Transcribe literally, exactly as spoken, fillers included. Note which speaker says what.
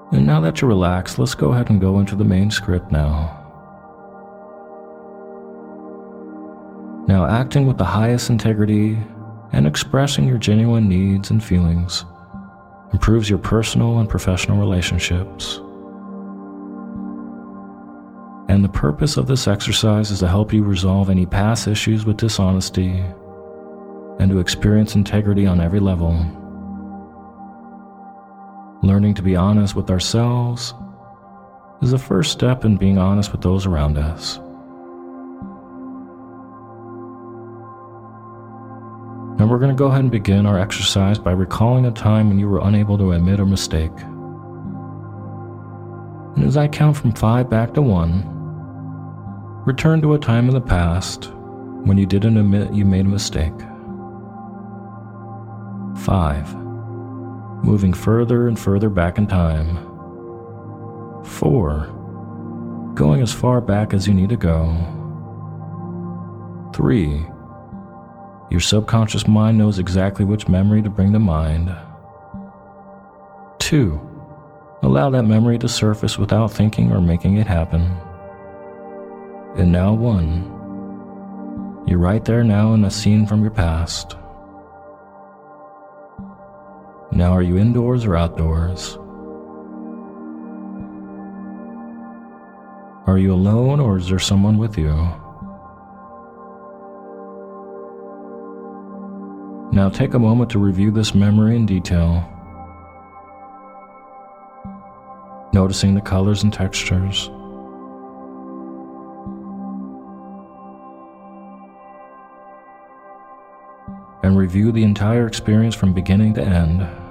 Speaker 1: And now that you're relaxed, let's go ahead and go into the main script now. Now, acting with the highest integrity and expressing your genuine needs and feelings improves your personal and professional relationships. And the purpose of this exercise is to help you resolve any past issues with dishonesty and to experience integrity on every level. Learning to be honest with ourselves is the first step in being honest with those around us. Now we're going to go ahead and begin our exercise by recalling a time when you were unable to admit a mistake. And as I count from five back to one, return to a time in the past when you didn't admit you made a mistake. Five. Moving further and further back in time. Four. Going as far back as you need to go. Three. Your subconscious mind knows exactly which memory to bring to mind. Two. Allow that memory to surface without thinking or making it happen. And now one. You're right there now in a scene from your past. Now are you indoors or outdoors? Are you alone or is there someone with you? Now take a moment to review this memory in detail, noticing the colors and textures. And review the entire experience from beginning to end.